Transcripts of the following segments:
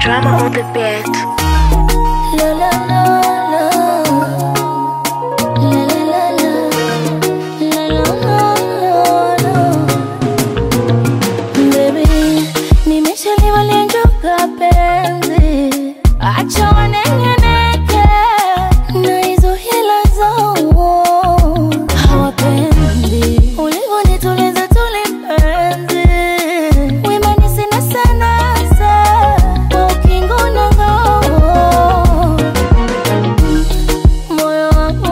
Drama on the beat. La la la la. La la la la. La la la la. Baby, nimeshaliwa njoka penzi. Acha wanengeneke na hizo hila zao. Hawapendi ulivyonituliza tulipenzi. Wimani sina sana sa ukingo na ngao. Moyo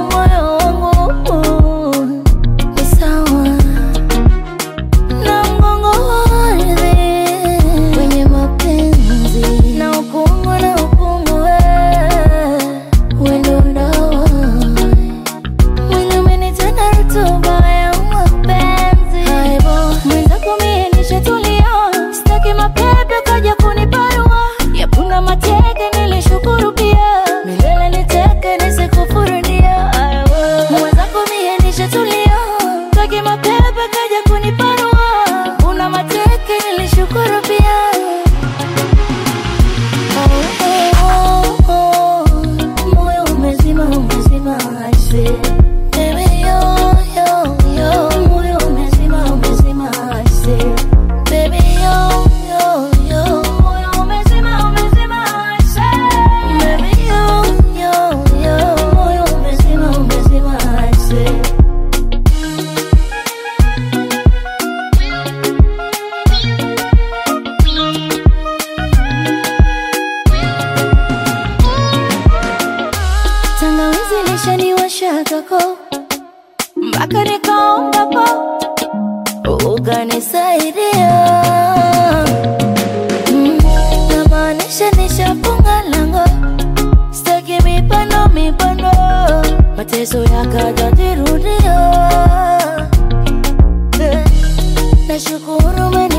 wangu ni sawa na mgongo wa ardhi wenye mapenzi. Na ukungu wendo ndawa. Mwili umenitenda rutuba ya mapenzi. Haibo mwenzako mie nishatulia. Sitaki mapepe kaja kuniparua. Yapuna mateke nilishukuru pia. Milele niteke nisikufurudia. Haibo mwenzako mie nishatulia. Sitaki mapepe kaja kuniparua. Yapuna mateke nilishukuru pia. Moyo umezima I say. Baby yo yo yo. Moyo umezima I say. Baby yo yo yo. Moyo umezima I say. Baby yo yo yo. Moyo umezima I say. Tangawizi lishaniwasha kako mpaka nikaomba po ukanisaidia. Namaanisha nishafunga lango. Sitaki mipando mateso yakajajirudia. Nashukuru